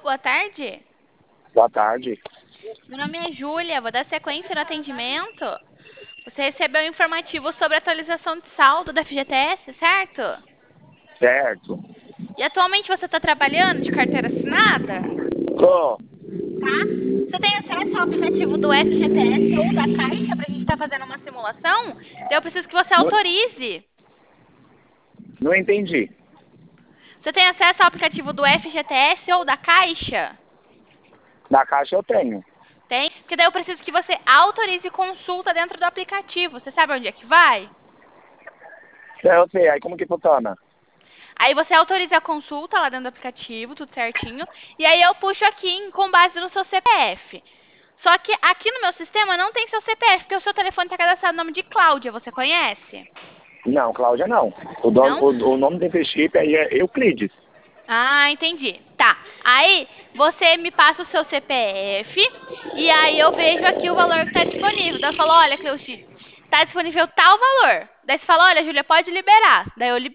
boa tarde. Boa tarde. Meu nome é Júlia, vou dar sequência no atendimento. Você recebeu um informativo sobre a atualização de saldo da FGTS, certo? Certo. E atualmente você está trabalhando de carteira assinada? Tô. Tá? Você tem acesso ao aplicativo do FGTS ou da Caixa para a gente estar fazendo uma simulação? Daí eu preciso que você Não, autorize. não entendi. Você tem acesso ao aplicativo do FGTS ou da Caixa? Na caixa eu tenho. Tem? Porque daí eu preciso que você autorize consulta dentro do aplicativo. Você sabe onde é que vai? Eu sei, aí como que funciona? Aí você autoriza a consulta lá dentro do aplicativo, tudo certinho. E aí eu puxo aqui com base no seu CPF. Só que aqui no meu sistema não tem seu CPF, porque o seu telefone está cadastrado no nome de Cláudia. Você conhece? Não, Cláudia não. O, dono, Não? o nome desse chip aí é Euclides. Ah, entendi. Tá. Aí você me passa o seu CPF e aí eu vejo aqui o valor que está disponível. Daí eu falo, olha, Cleuci, tá disponível tal valor. Daí você fala, olha, Júlia, pode liberar. Daí eu libero.